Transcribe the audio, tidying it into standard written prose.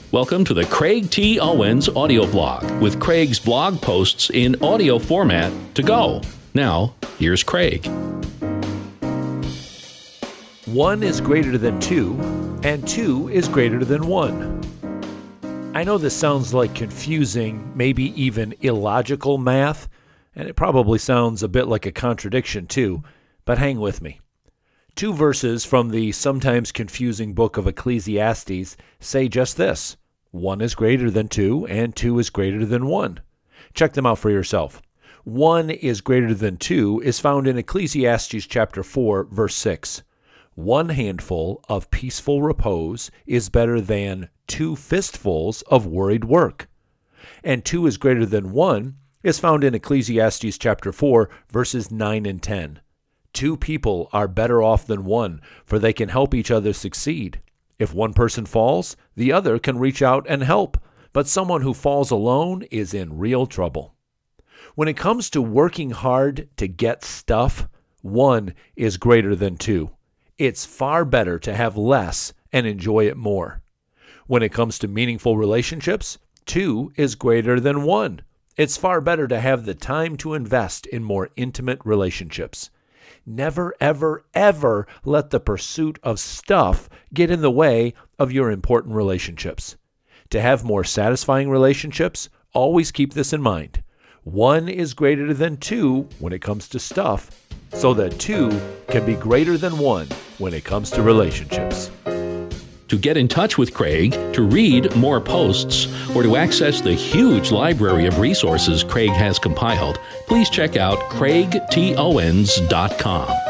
Welcome to the Craig T. Owens audio blog with Craig's blog posts in audio format to go. Now, here's Craig. 1 is greater than 2, and 2 is greater than 1. I know this sounds like confusing, maybe even illogical math, and it probably sounds a bit like a contradiction too, but hang with me. 2 verses from the sometimes confusing book of Ecclesiastes say just this: 1 is greater than 2, and 2 is greater than 1. Check them out for yourself. 1 is greater than 2 is found in Ecclesiastes chapter 4, verse 6. 1 handful of peaceful repose is better than 2 fistfuls of worried work. And 2 is greater than 1 is found in Ecclesiastes chapter 4, verses 9 and 10. 2 people are better off than 1, for they can help each other succeed. If one person falls, the other can reach out and help, but someone who falls alone is in real trouble. When it comes to working hard to get stuff, 1 is greater than 2. It's far better to have less and enjoy it more. When it comes to meaningful relationships, 2 is greater than 1. It's far better to have the time to invest in more intimate relationships. Never, ever, ever let the pursuit of stuff get in the way of your important relationships. To have more satisfying relationships, always keep this in mind. 1 is greater than 2 when it comes to stuff, so that 2 can be greater than 1 when it comes to relationships. To get in touch with Craig, to read more posts, or to access the huge library of resources Craig has compiled, please check out CraigTOwens.com.